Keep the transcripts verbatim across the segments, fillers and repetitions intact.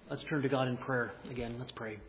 Let's turn to God in prayer again. Let's pray.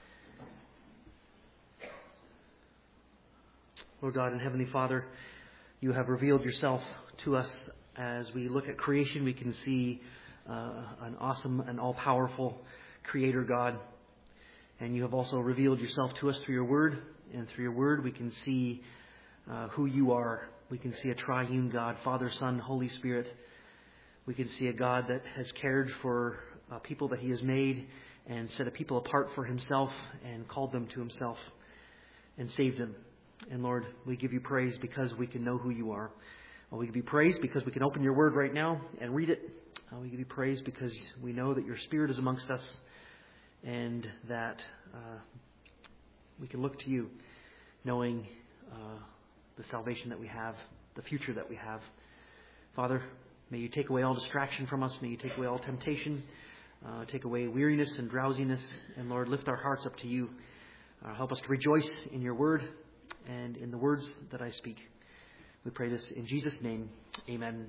Lord God and Heavenly Father, you have revealed yourself to us. As we look at creation, we can see uh, an awesome and all-powerful Creator God. And you have also revealed yourself to us through your Word. And through your Word, we can see uh, who you are. We can see a triune God, Father, Son, Holy Spirit. We can see a God that has cared for uh, people that He has made and set a people apart for Himself and called them to Himself and saved them. And Lord, we give you praise because we can know who you are. Well, we give you praise because we can open your Word right now and read it. Uh, we give you praise because we know that your Spirit is amongst us and that uh, we can look to you, knowing uh, the salvation that we have, the future that we have. Father, may you take away all distraction from us. May you take away all temptation. Uh, take away weariness and drowsiness. And Lord, lift our hearts up to you. Uh, help us to rejoice in your word and in the words that I speak. We pray this in Jesus' name. Amen.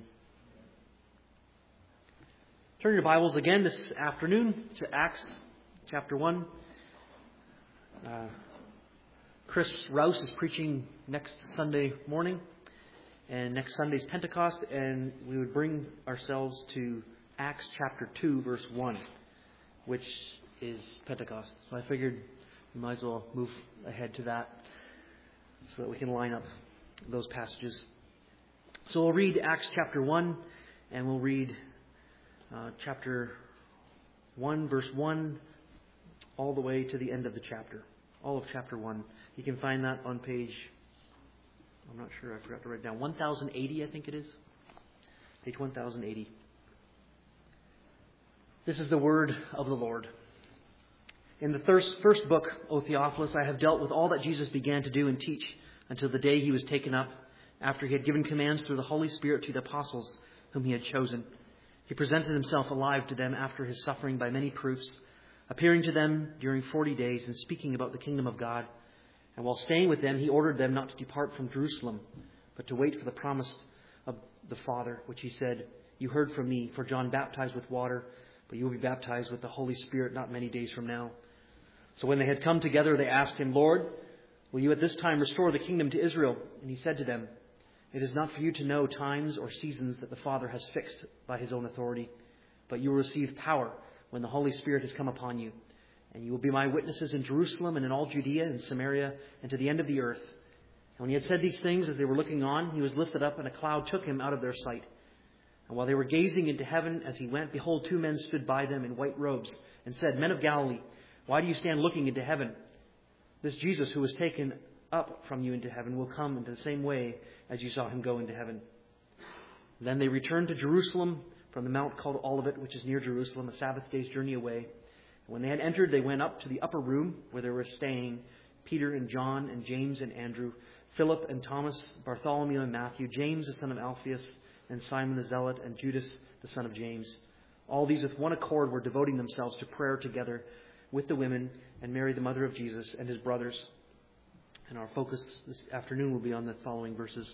Turn your Bibles again this afternoon to Acts chapter one. Uh, Chris Rouse is preaching next Sunday morning. And next Sunday's Pentecost. And we would bring ourselves to Acts chapter two, verse one, which is Pentecost. So I figured we might as well move ahead to that so that we can line up those passages. So we'll read Acts chapter one, and we'll read uh, chapter one, verse one, all the way to the end of the chapter. All of chapter one. You can find that on page, I'm not sure, I forgot to write it down, one thousand eighty, I think it is. Page one thousand eighty. This is the word of the Lord. In the first, first book, O Theophilus, I have dealt with all that Jesus began to do and teach until the day he was taken up, after he had given commands through the Holy Spirit to the apostles whom he had chosen. He presented himself alive to them after his suffering by many proofs, appearing to them during forty days and speaking about the kingdom of God. And while staying with them, he ordered them not to depart from Jerusalem, but to wait for the promise of the Father, which he said, "You heard from me, for John baptized with water, but you will be baptized with the Holy Spirit not many days from now." So when they had come together, they asked him, "Lord, will you at this time restore the kingdom to Israel?" And he said to them, "It is not for you to know times or seasons that the Father has fixed by his own authority, but you will receive power when the Holy Spirit has come upon you. And you will be my witnesses in Jerusalem and in all Judea and Samaria and to the end of the earth." And when he had said these things, as they were looking on, he was lifted up, and a cloud took him out of their sight. And while they were gazing into heaven as he went, behold, two men stood by them in white robes and said, "Men of Galilee, why do you stand looking into heaven? This Jesus who was taken up from you into heaven will come in the same way as you saw him go into heaven." Then they returned to Jerusalem from the mount called Olivet, which is near Jerusalem, a Sabbath day's journey away. When they had entered, they went up to the upper room where they were staying, Peter and John and James and Andrew, Philip and Thomas, Bartholomew and Matthew, James the son of Alphaeus, and Simon the Zealot, and Judas the son of James. All these with one accord were devoting themselves to prayer together with the women and Mary the mother of Jesus and his brothers. And our focus this afternoon will be on the following verses.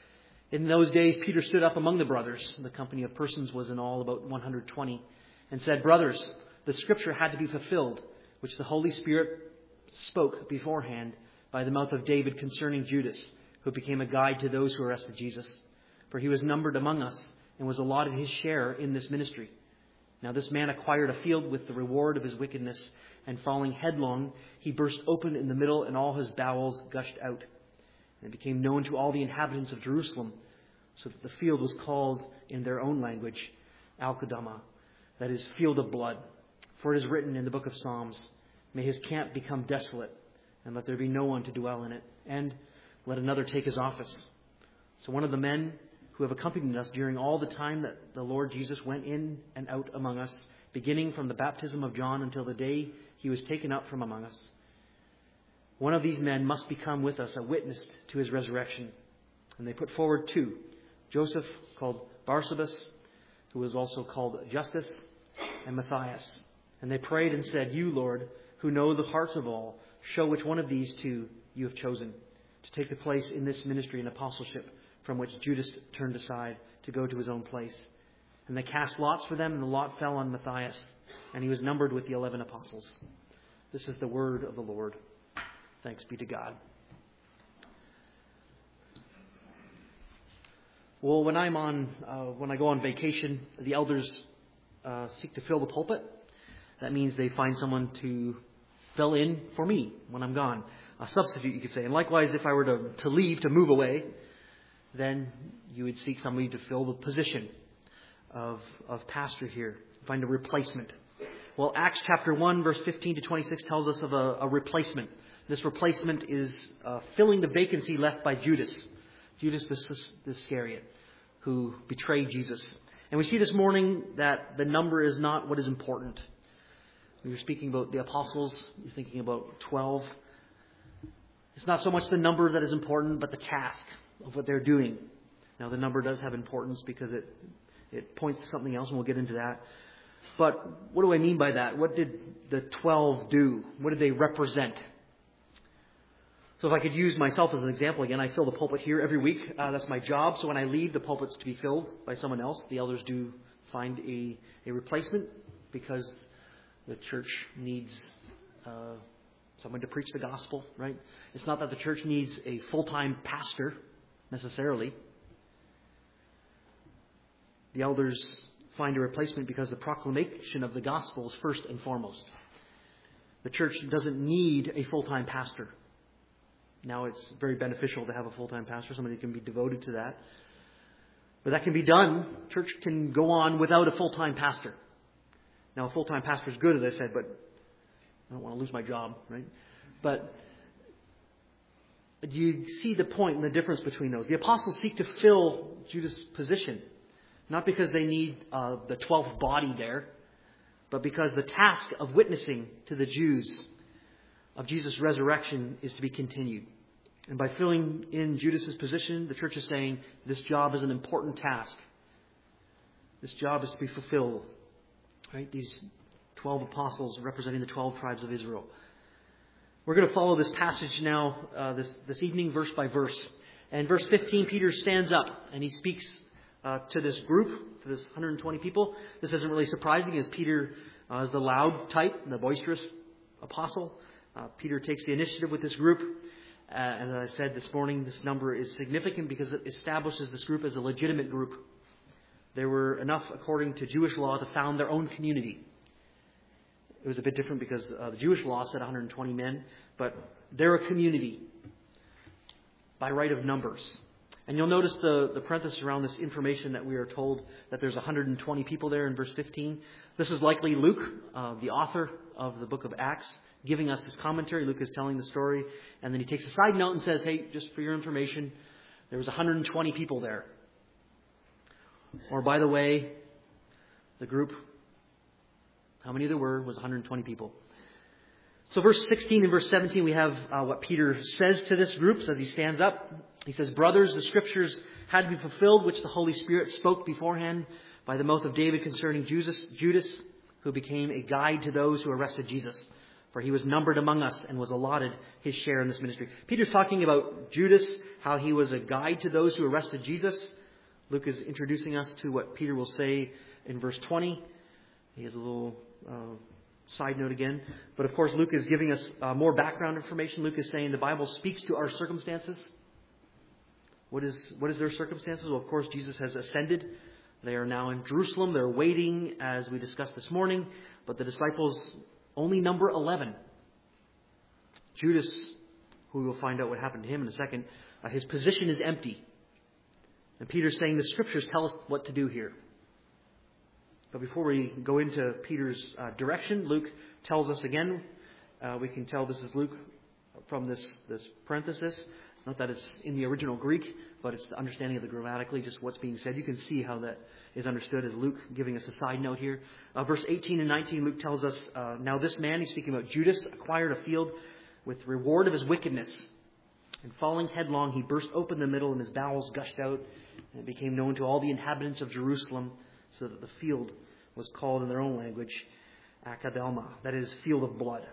In those days, Peter stood up among the brothers. The company of persons was in all about one hundred twenty, and said, "Brothers, the scripture had to be fulfilled, which the Holy Spirit spoke beforehand by the mouth of David concerning Judas, who became a guide to those who arrested Jesus. For he was numbered among us and was allotted his share in this ministry. Now this man acquired a field with the reward of his wickedness, and falling headlong, he burst open in the middle, and all his bowels gushed out. And it became known to all the inhabitants of Jerusalem, so that the field was called in their own language Al-Qadama, that is, field of blood. For it is written in the book of Psalms, "May his camp become desolate, and let there be no one to dwell in it, and let another take his office." So one of the men who have accompanied us during all the time that the Lord Jesus went in and out among us, beginning from the baptism of John until the day he was taken up from among us. One of these men must become with us a witness to his resurrection. And they put forward two, Joseph, called Barsabas, who was also called Justus, and Matthias. And they prayed and said, "You, Lord, who know the hearts of all, show which one of these two you have chosen to take the place in this ministry and apostleship from which Judas turned aside to go to his own place." And they cast lots for them, and the lot fell on Matthias, and he was numbered with the eleven apostles. This is the word of the Lord. Thanks be to God. Well, when I'm on, uh, when I go on vacation, the elders uh, seek to fill the pulpit. That means they find someone to fill in for me when I'm gone. A substitute, you could say. And likewise, if I were to, to leave, to move away, then you would seek somebody to fill the position of, of pastor here. Find a replacement. Well, Acts chapter one, verse fifteen to twenty-six tells us of a, a replacement. This replacement is uh, filling the vacancy left by Judas. Judas the Iscariot, who betrayed Jesus. And we see this morning that the number is not what is important. When you're speaking about the apostles, you're thinking about twelve. It's not so much the number that is important, but the task of what they're doing. Now, the number does have importance because it, it points to something else, and we'll get into that. But what do I mean by that? What did the twelve do? What did they represent? So if I could use myself as an example again, I fill the pulpit here every week. Uh, that's my job. So when I leave, the pulpit's to be filled by someone else. The elders do find a, a replacement because the church needs uh, someone to preach the gospel, right? It's not that the church needs a full-time pastor necessarily. The elders find a replacement because the proclamation of the gospel is first and foremost. The church doesn't need a full-time pastor. Now it's very beneficial to have a full-time pastor, somebody who can be devoted to that. But that can be done. Church can go on without a full-time pastor. Now, a full-time pastor is good, as I said, but I don't want to lose my job, right? But do you see the point and the difference between those? The apostles seek to fill Judas' position, not because they need uh, the twelfth body there, but because the task of witnessing to the Jews of Jesus' resurrection is to be continued. And by filling in Judas' position, the church is saying this job is an important task. This job is to be fulfilled. Right? These twelve apostles representing the twelve tribes of Israel. We're going to follow this passage now, uh, this, this evening, verse by verse. And verse fifteen, Peter stands up and he speaks uh, to this group, to this one hundred twenty people. This isn't really surprising as Peter uh, is the loud type, the boisterous apostle. Uh, Peter takes the initiative with this group. Uh, and as I said this morning, this number is significant because it establishes this group as a legitimate group. There were enough, according to Jewish law, to found their own community. It was a bit different because uh, the Jewish law said one hundred twenty men, but they're a community by right of numbers. And you'll notice the, the parenthesis around this information that we are told that there's one hundred twenty people there in verse fifteen. This is likely Luke, uh, the author of the book of Acts, giving us his commentary. Luke is telling the story. And then he takes a side note and says, hey, just for your information, there was one hundred twenty people there. Or, by the way, the group, how many there were, was one hundred twenty people. So verse sixteen and verse seventeen, we have uh, what Peter says to this group as he stands up. He says, brothers, the scriptures had to be fulfilled, which the Holy Spirit spoke beforehand by the mouth of David concerning Judas, Judas, who became a guide to those who arrested Jesus. For he was numbered among us and was allotted his share in this ministry. Peter's talking about Judas, how he was a guide to those who arrested Jesus. Luke is introducing us to what Peter will say in verse twenty. He has a little uh, side note again. But of course, Luke is giving us uh, more background information. Luke is saying the Bible speaks to our circumstances. What is what is their circumstances? Well, of course, Jesus has ascended. They are now in Jerusalem. They're waiting, as we discussed this morning. But the disciples only number eleven. Judas, who we'll find out what happened to him in a second, uh, his position is empty. And Peter's saying the scriptures tell us what to do here. But before we go into Peter's uh, direction, Luke tells us again, uh, we can tell this is Luke from this, this parenthesis. Not that it's in the original Greek, but it's the understanding of the grammatically, just what's being said. You can see how that is understood as Luke giving us a side note here. Uh, verse eighteen and nineteen, Luke tells us, uh, now this man, he's speaking about Judas, acquired a field with the reward of his wickedness. And falling headlong, he burst open the middle and his bowels gushed out. And it became known to all the inhabitants of Jerusalem, so that the field was called in their own language, Akeldama, that is, field of blood.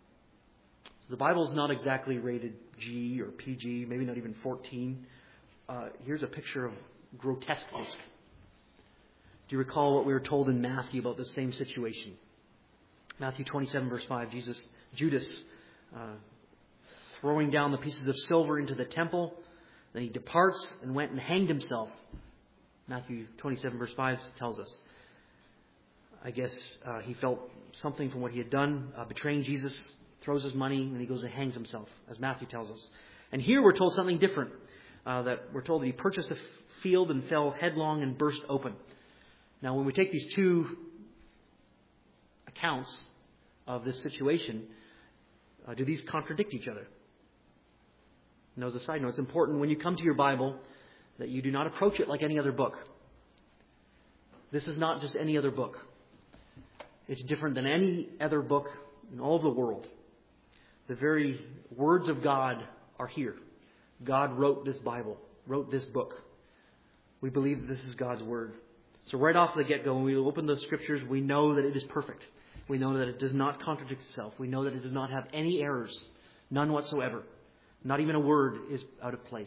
So the Bible is not exactly rated G or P G, maybe not even fourteen. Uh, here's a picture of grotesqueness. you recall what we were told in Matthew about the same situation? Matthew twenty-seven, verse five, Jesus, Judas, uh, throwing down the pieces of silver into the temple. Then he departs and went and hanged himself. Matthew twenty-seven, verse five tells us. I guess uh, he felt something from what he had done, uh, betraying Jesus, throws his money, and he goes and hangs himself, as Matthew tells us. And here we're told something different. Uh, that we're told that he purchased a f- field and fell headlong and burst open. Now, when we take these two accounts of this situation, uh, do these contradict each other? Now, as a side note, it's important when you come to your Bible that you do not approach it like any other book. This is not just any other book. It's different than any other book in all of the world. The very words of God are here. God wrote this Bible, wrote this book. We believe that this is God's Word. So right off the get-go, when we open the Scriptures, we know that it is perfect. We know that it does not contradict itself. We know that it does not have any errors, none whatsoever. Not even a word is out of place.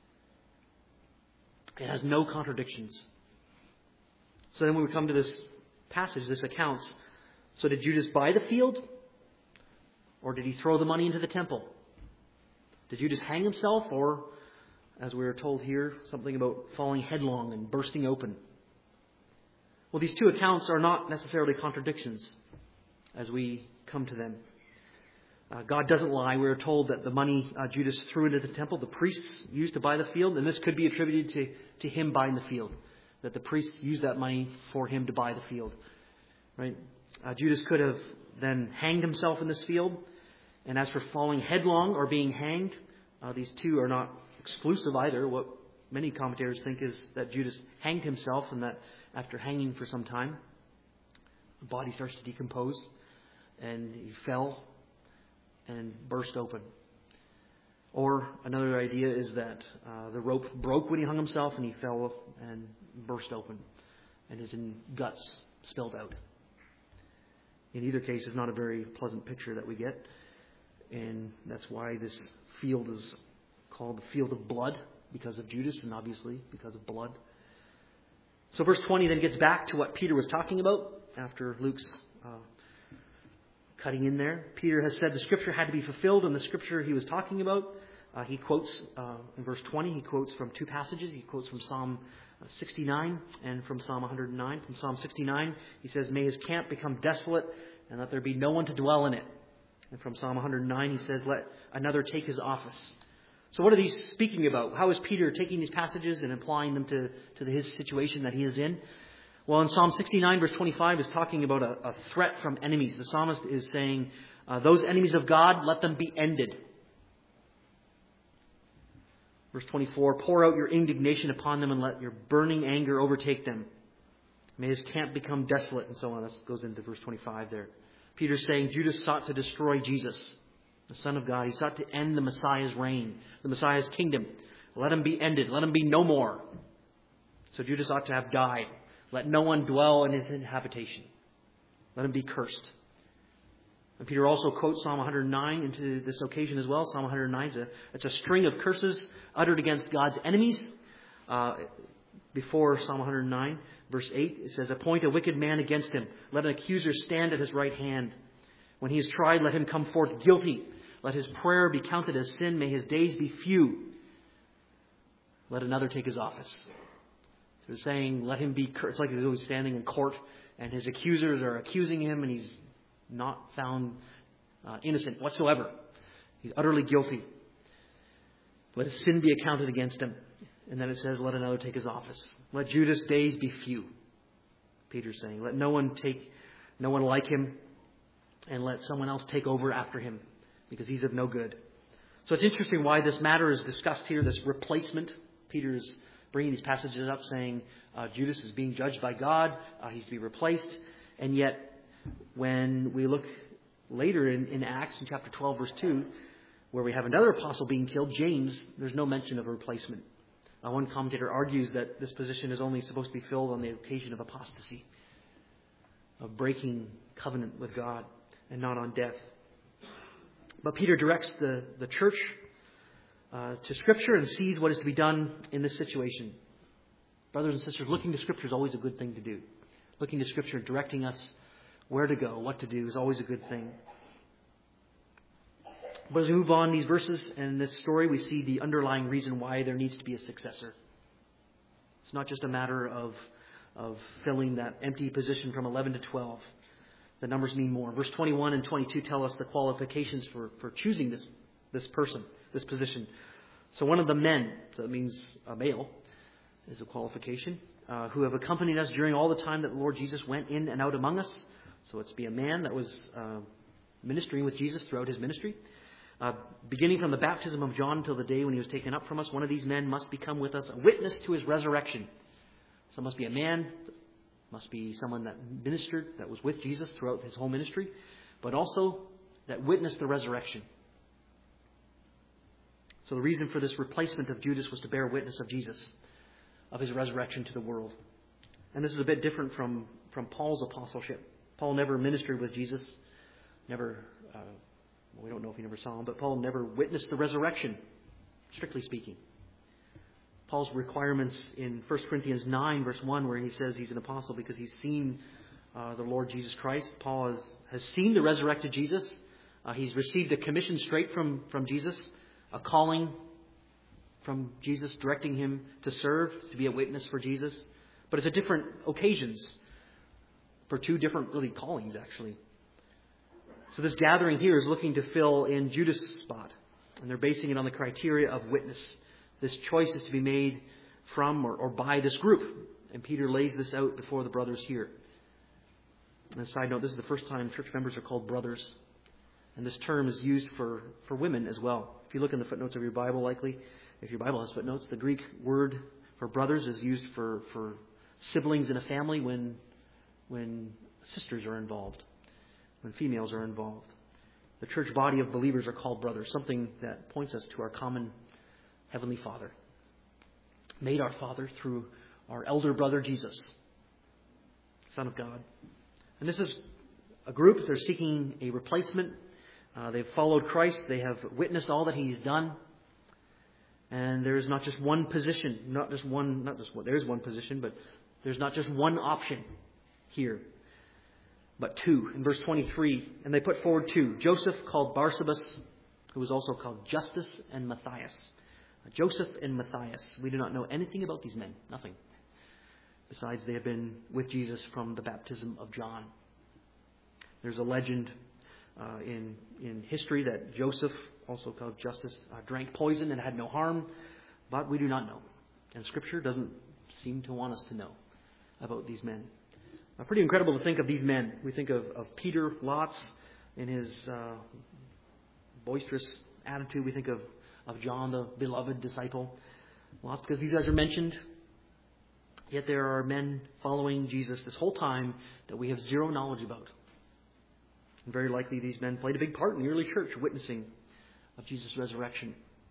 It has no contradictions. So then when we come to this passage, this accounts, so did Judas buy the field? Or did he throw the money into the temple? Did Judas hang himself? Or, as we are told here, something about falling headlong and bursting open? Well, these two accounts are not necessarily contradictions as we come to them. Uh, God doesn't lie. We are told that the money uh, Judas threw into the temple, the priests used to buy the field, and this could be attributed to, to him buying the field, that the priests used that money for him to buy the field. Right? Uh, Judas could have then hanged himself in this field. And as for falling headlong or being hanged, uh, these two are not exclusive either. What many commentators think is that Judas hanged himself and that after hanging for some time, the body starts to decompose and he fell and burst open. Or another idea is that uh, the rope broke when he hung himself and he fell and burst open and his guts spilled out. In either case, it's not a very pleasant picture that we get. And that's why this field is called the field of blood, because of Judas and obviously because of blood. So verse twenty then gets back to what Peter was talking about after Luke's uh, cutting in there. Peter has said the Scripture had to be fulfilled, and the Scripture he was talking about, uh, he quotes uh, in verse twenty, he quotes from two passages. He quotes from Psalm sixty-nine and from Psalm one hundred nine. From Psalm sixty-nine, he says, "May his camp become desolate, and let there be no one to dwell in it." And from Psalm one hundred nine, he says, "Let another take his office." So what are these speaking about? How is Peter taking these passages and applying them to, to his situation that he is in? Well, in Psalm sixty-nine, verse twenty-five, is talking about a, a threat from enemies. The psalmist is saying, uh, those enemies of God, let them be ended. Verse twenty-four, "Pour out your indignation upon them and let your burning anger overtake them. May his camp become desolate," and so on. That goes into verse twenty-five there. Peter's saying Judas sought to destroy Jesus, the Son of God. He sought to end the Messiah's reign, the Messiah's kingdom. Let him be ended. Let him be no more. So Judas ought to have died. Let no one dwell in his habitation. Let him be cursed. And Peter also quotes Psalm one hundred nine into this occasion as well. Psalm one hundred nine is a, it's a string of curses uttered against God's enemies. Uh, before Psalm one hundred nine, verse eight, it says, "Appoint a wicked man against him. Let an accuser stand at his right hand. When he is tried, let him come forth guilty. Let his prayer be counted as sin. May his days be few. Let another take his office." So it's saying, let him be cursed. It's like he's standing in court and his accusers are accusing him and he's not found uh, innocent whatsoever. He's utterly guilty. Let his sin be accounted against him. And then it says, let another take his office. Let Judas' days be few. Peter's saying, let no one take, no one like him, and let someone else take over after him, because he's of no good. So it's interesting why this matter is discussed here, this replacement. Peter is bringing these passages up saying uh, Judas is being judged by God. Uh, he's to be replaced. And yet, when we look later in, in Acts, in chapter twelve, verse two, where we have another apostle being killed, James, there's no mention of a replacement. Uh, one commentator argues that this position is only supposed to be filled on the occasion of apostasy, of breaking covenant with God, and not on death. But Peter directs the, the church uh, to Scripture and sees what is to be done in this situation. Brothers and sisters, looking to Scripture is always a good thing to do. Looking to Scripture, directing us where to go, what to do, is always a good thing. But as we move on in these verses and in this story, we see the underlying reason why there needs to be a successor. It's not just a matter of, of filling that empty position from eleven to twelve. The numbers mean more. Verse twenty-one and twenty-two tell us the qualifications for, for choosing this, this person, this position. So one of the men, so that means a male, is a qualification, uh, who have accompanied us during all the time that the Lord Jesus went in and out among us. So it's be a man that was uh, ministering with Jesus throughout his ministry. Uh, beginning from the baptism of John until the day when he was taken up from us, one of these men must become with us a witness to his resurrection. So it must be a man, must be someone that ministered, that was with Jesus throughout his whole ministry, but also that witnessed the resurrection. So the reason for this replacement of Judas was to bear witness of Jesus, of his resurrection to the world. And this is a bit different from, from Paul's apostleship. Paul never ministered with Jesus, never, uh, well, we don't know if he never saw him, but Paul never witnessed the resurrection, strictly speaking. Paul's requirements in First Corinthians nine, verse one, where he says he's an apostle because he's seen uh, the Lord Jesus Christ. Paul has, has seen the resurrected Jesus. Uh, he's received a commission straight from, from Jesus, a calling from Jesus directing him to serve, to be a witness for Jesus. But it's at different occasions, for two different really callings, actually. So this gathering here is looking to fill in Judas' spot. And they're basing it on the criteria of witness. This choice is to be made from or, or by this group. And Peter lays this out before the brothers here. And a side note, this is the first time church members are called brothers. And this term is used for, for women as well. If you look in the footnotes of your Bible, likely, if your Bible has footnotes, the Greek word for brothers is used for, for siblings in a family when, when sisters are involved, when females are involved. The church body of believers are called brothers, something that points us to our common Heavenly Father, made our Father through our elder brother Jesus, Son of God. And this is a group, they're seeking a replacement. Uh, they've followed Christ. They have witnessed all that He's done. And there's not just one position, not just one, not just one, there's one position, but there's not just one option here, but two. In verse twenty-three, and they put forward two. Joseph, called Barsabas, who was also called Justus, and Matthias. Joseph and Matthias. We do not know anything about these men. Nothing. Besides, they have been with Jesus from the baptism of John. There's a legend uh, in, in history that Joseph, also called Justus, uh, drank poison and had no harm. But we do not know. And Scripture doesn't seem to want us to know about these men. Uh, pretty incredible to think of these men. We think of, of Peter lots in his uh, boisterous attitude. We think of of John, the beloved disciple. Well, that's because these guys are mentioned. Yet there are men following Jesus this whole time that we have zero knowledge about. And very likely these men played a big part in the early church, witnessing of Jesus' resurrection.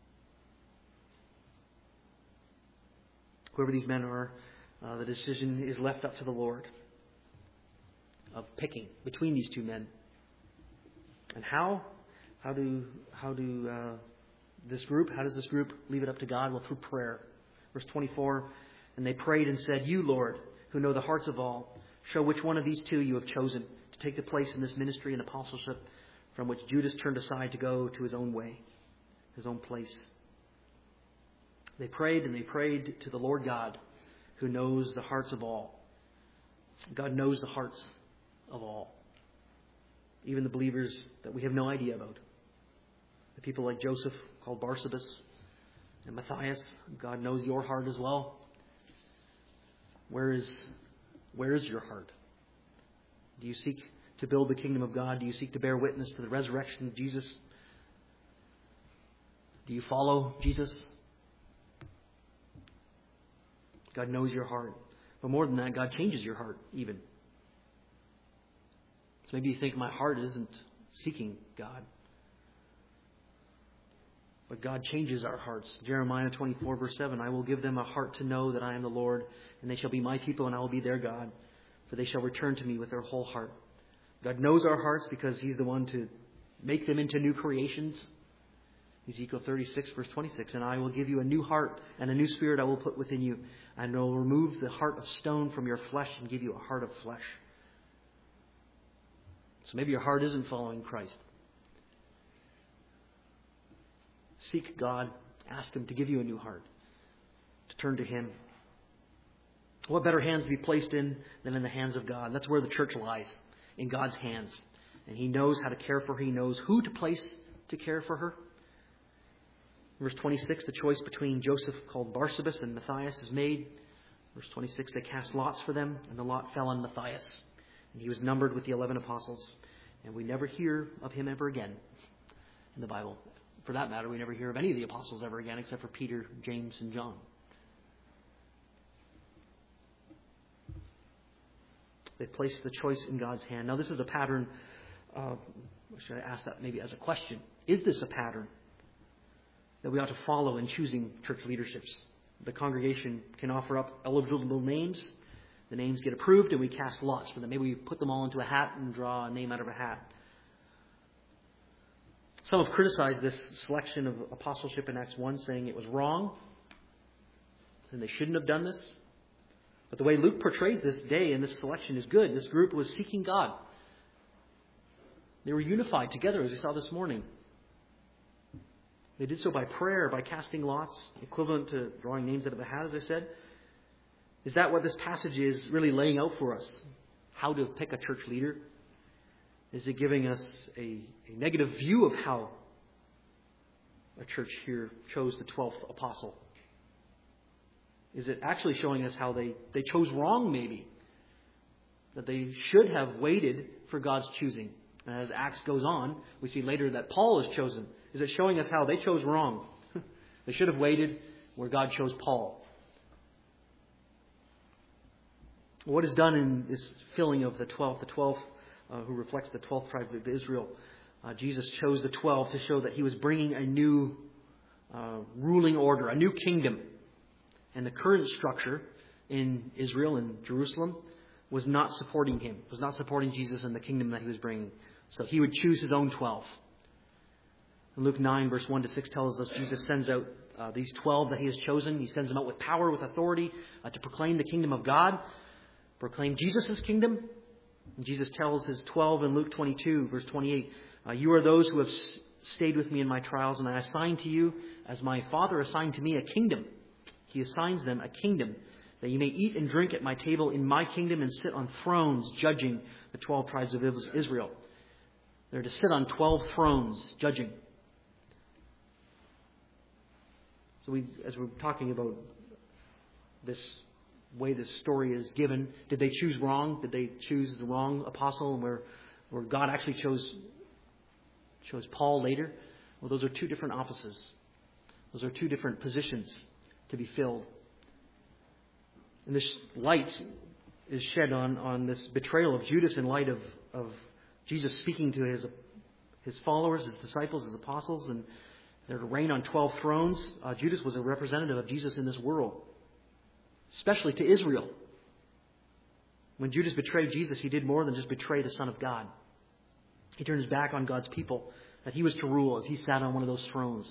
Whoever these men are, uh, the decision is left up to the Lord of picking between these two men. And how? How do, how do, uh, This group, how does this group leave it up to God? Well, through prayer. Verse twenty-four, and they prayed and said, "You, Lord, who know the hearts of all, show which one of these two you have chosen to take the place in this ministry and apostleship from which Judas turned aside to go to his own way, his own place." They prayed and they prayed to the Lord God, who knows the hearts of all. God knows the hearts of all, even the believers that we have no idea about. The people like Joseph, called Barsabas, and Matthias. God knows your heart as well. Where is, where is your heart? Do you seek to build the kingdom of God? Do you seek to bear witness to the resurrection of Jesus? Do you follow Jesus? God knows your heart. But more than that, God changes your heart even. So maybe you think my heart isn't seeking God. But God changes our hearts. Jeremiah twenty-four, verse seven, "I will give them a heart to know that I am the Lord, and they shall be my people, and I will be their God, for they shall return to me with their whole heart." God knows our hearts because He's the one to make them into new creations. Ezekiel thirty-six, verse twenty-six, and I will give you a new heart, and a new spirit I will put within you, and I will remove the heart of stone from your flesh and give you a heart of flesh. So maybe your heart isn't following Christ. Seek God. Ask Him to give you a new heart, to turn to Him. What better hands to be placed in than in the hands of God? That's where the church lies, in God's hands. And He knows how to care for her. He knows who to place to care for her. Verse twenty-six, the choice between Joseph, called Barsabas, and Matthias is made. Verse twenty-six, they cast lots for them, and the lot fell on Matthias. And he was numbered with the eleven apostles. And we never hear of him ever again in the Bible. For that matter, we never hear of any of the apostles ever again except for Peter, James, and John. They placed the choice in God's hand. Now, this is a pattern. Uh, should I ask that maybe as a question? Is this a pattern that we ought to follow in choosing church leaderships? The congregation can offer up eligible names. The names get approved, and we cast lots for them. Maybe we put them all into a hat and draw a name out of a hat. Some have criticized this selection of apostleship in Acts one, saying it was wrong, and they shouldn't have done this. But the way Luke portrays this day and this selection is good. This group was seeking God. They were unified together, as we saw this morning. They did so by prayer, by casting lots, equivalent to drawing names out of a hat, as I said. Is that what this passage is really laying out for us? How to pick a church leader? Is it giving us a, a negative view of how a church here chose the twelfth apostle? Is it actually showing us how they, they chose wrong, maybe? That they should have waited for God's choosing. And as Acts goes on, we see later that Paul is chosen. Is it showing us how they chose wrong? They should have waited where God chose Paul. What is done in this filling of the twelfth, the twelfth uh, who reflects the twelfth tribe of Israel? Uh, Jesus chose the twelve to show that He was bringing a new uh, ruling order, a new kingdom. And the current structure in Israel and Jerusalem was not supporting Him, was not supporting Jesus and the kingdom that He was bringing. So He would choose His own twelve. And Luke nine, verse one to six tells us Jesus sends out uh, these twelve that He has chosen. He sends them out with power, with authority uh, to proclaim the kingdom of God, proclaim Jesus' kingdom. And Jesus tells His twelve in Luke twenty-two, verse twenty-eight, uh, you are those who have s- stayed with me in my trials, and I assign to you, as my Father assigned to me, a kingdom. He assigns them a kingdom, that you may eat and drink at my table in my kingdom and sit on thrones judging the twelve tribes of Israel. They're to sit on twelve thrones judging. So we, as we're talking about this way this story is given, did they choose wrong? Did they choose the wrong apostle, and where, where God actually chose, chose Paul later? Well, those are two different offices. Those are two different positions to be filled. And this light is shed on, on this betrayal of Judas in light of, of Jesus speaking to his his followers, his disciples, his apostles, and they're to reign on twelve thrones. Uh, Judas was a representative of Jesus in this world, especially to Israel. When Judas betrayed Jesus, he did more than just betray the Son of God. He turned his back on God's people, that he was to rule as he sat on one of those thrones.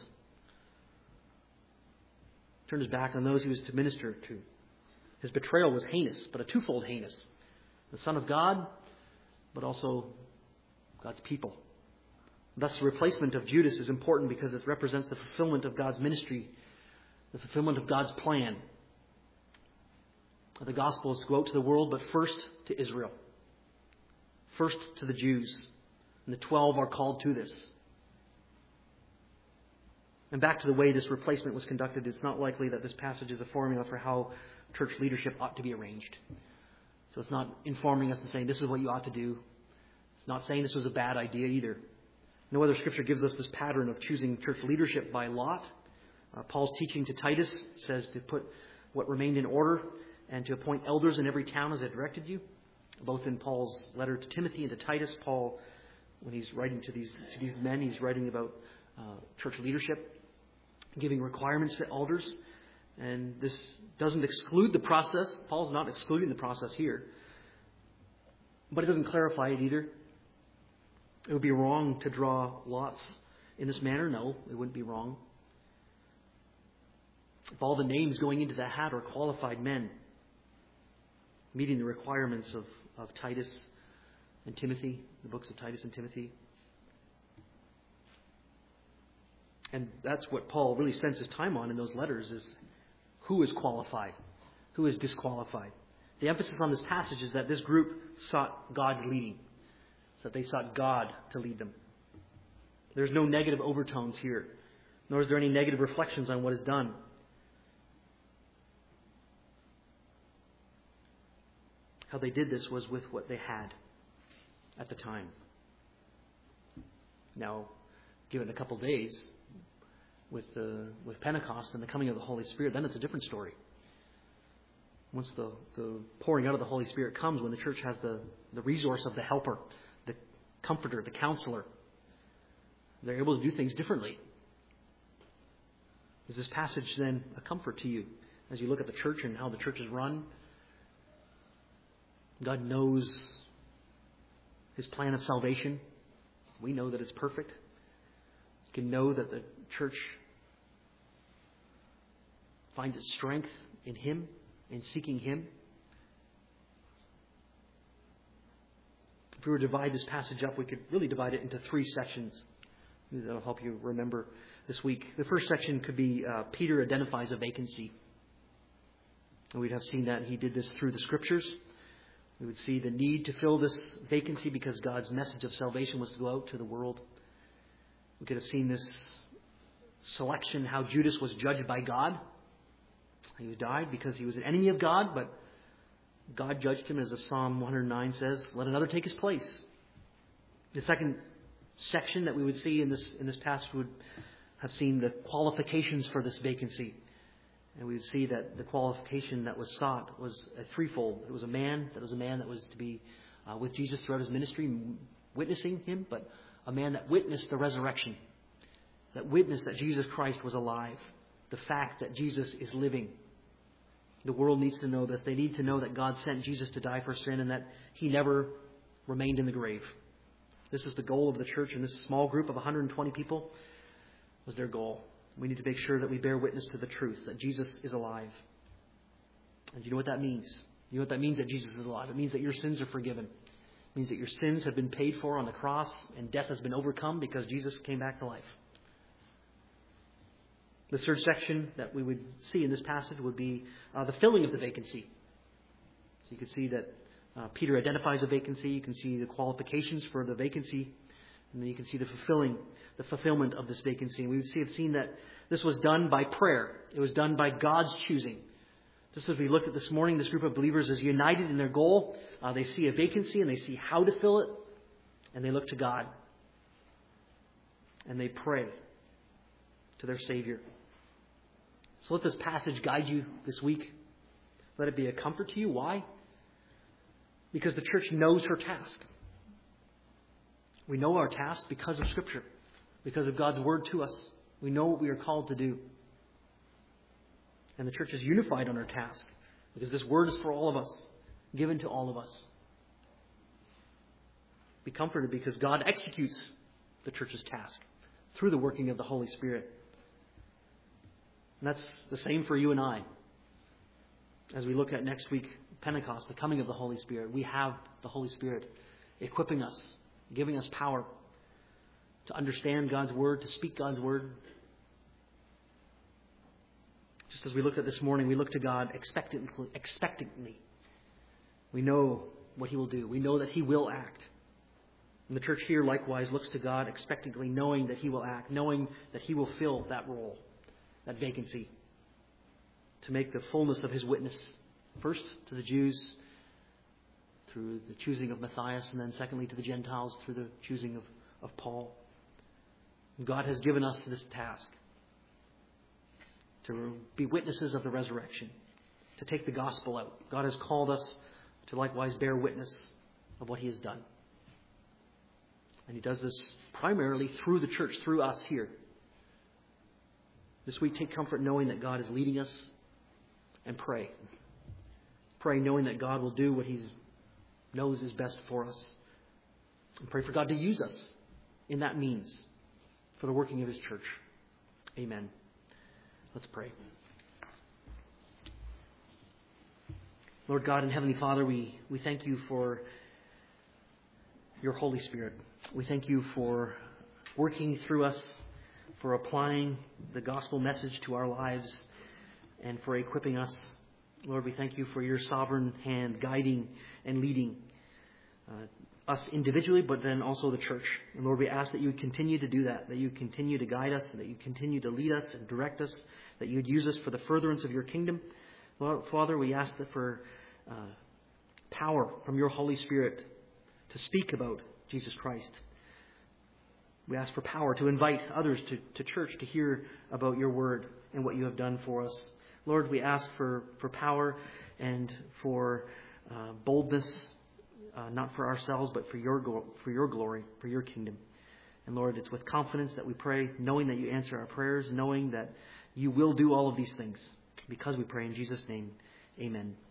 Turned his back on those he was to minister to. His betrayal was heinous, but a twofold heinous. The Son of God, but also God's people. Thus, the replacement of Judas is important because it represents the fulfillment of God's ministry, the fulfillment of God's plan. The gospel is to go out to the world, but first to Israel. First to the Jews. And the twelve are called to this. And back to the way this replacement was conducted, it's not likely that this passage is a formula for how church leadership ought to be arranged. So it's not informing us and saying this is what you ought to do. It's not saying this was a bad idea either. No other scripture gives us this pattern of choosing church leadership by lot. Uh, Paul's teaching to Titus says to put what remained in order and to appoint elders in every town as I directed you. Both in Paul's letter to Timothy and to Titus, Paul, when he's writing to these to these men, he's writing about uh, church leadership, giving requirements to elders. And this doesn't exclude the process. Paul's not excluding the process here. But it doesn't clarify it either. It would be wrong to draw lots in this manner? No, it wouldn't be wrong. If all the names going into that hat are qualified men, meeting the requirements of, of Titus and Timothy, the books of Titus and Timothy. And that's what Paul really spends his time on in those letters, is who is qualified, who is disqualified. The emphasis on this passage is that this group sought God's leading, so that they sought God to lead them. There's no negative overtones here, nor is there any negative reflections on what is done. How they did this was with what they had at the time. Now, given a couple days with the with Pentecost and the coming of the Holy Spirit, then it's a different story. Once the, the pouring out of the Holy Spirit comes, when the church has the, the resource of the helper, the comforter, the counselor, they're able to do things differently. Is this passage then a comfort to you as you look at the church and how the church is run? God knows His plan of salvation. We know that it's perfect. You can know that the church finds its strength in Him, in seeking Him. If we were to divide this passage up, we could really divide it into three sections. That'll help you remember this week. The first section could be uh, Peter identifies a vacancy. And we'd have seen that he did this through the Scriptures. We would see the need to fill this vacancy because God's message of salvation was to go out to the world. We could have seen this selection, how Judas was judged by God. He died because he was an enemy of God, but God judged him, as the Psalm one hundred nine says, let another take his place. The second section that we would see in this in this passage would have seen the qualifications for this vacancy. And we would see that the qualification that was sought was a threefold. It was a man, that was a man that was to be uh, with Jesus throughout his ministry, witnessing Him, but a man that witnessed the resurrection, that witnessed that Jesus Christ was alive, the fact that Jesus is living. The world needs to know this. They need to know that God sent Jesus to die for sin and that He never remained in the grave. This is the goal of the church, and this small group of one hundred twenty people was their goal. We need to make sure that we bear witness to the truth, that Jesus is alive. And you know what that means? You know what that means, that Jesus is alive? It means that your sins are forgiven. It means that your sins have been paid for on the cross and death has been overcome because Jesus came back to life. The third section that we would see in this passage would be uh, the filling of the vacancy. So you can see that uh, Peter identifies a vacancy. You can see the qualifications for the vacancy. And then you can see the fulfilling, the fulfillment of this vacancy. And we would see, have seen that this was done by prayer. It was done by God's choosing. Just as we looked at this morning, this group of believers is united in their goal. Uh, they see a vacancy and they see how to fill it. And they look to God. And they pray to their Savior. So let this passage guide you this week. Let it be a comfort to you. Why? Because the church knows her task. We know our task because of Scripture, because of God's Word to us. We know what we are called to do. And the church is unified on our task because this Word is for all of us, given to all of us. Be comforted because God executes the church's task through the working of the Holy Spirit. And that's the same for you and I. As we look at next week, Pentecost, the coming of the Holy Spirit, we have the Holy Spirit equipping us, giving us power to understand God's Word, to speak God's Word. Just as we looked at this morning, we look to God expectantly. expectantly. We know what He will do. We know that He will act. And the church here likewise looks to God expectantly, knowing that He will act, knowing that He will fill that role, that vacancy, to make the fullness of His witness, first to the Jews through the choosing of Matthias, and then secondly to the Gentiles through the choosing of, of Paul. And God has given us this task to be witnesses of the resurrection, to take the gospel out. God has called us to likewise bear witness of what He has done. And He does this primarily through the church, through us here. This week, take comfort knowing that God is leading us, and pray. Pray knowing that God will do what He knows is best for us. And pray for God to use us in that means for the working of His church. Amen. Let's pray. Lord God and Heavenly Father, we, we thank you for your Holy Spirit. We thank you for working through us, for applying the gospel message to our lives, and for equipping us. Lord, we thank you for your sovereign hand guiding and leading uh, us individually, but then also the church. And Lord, we ask that you would continue to do that, that you would continue to guide us, and that you continue to lead us and direct us, that you would use us for the furtherance of your kingdom. Lord, Father, we ask that for uh, power from your Holy Spirit to speak about Jesus Christ. We ask for power to invite others to, to church to hear about your word and what you have done for us. Lord, we ask for, for power and for uh, boldness, uh, not for ourselves, but for your, for your glory, for your kingdom. And Lord, it's with confidence that we pray, knowing that you answer our prayers, knowing that you will do all of these things. Because we pray in Jesus' name, amen.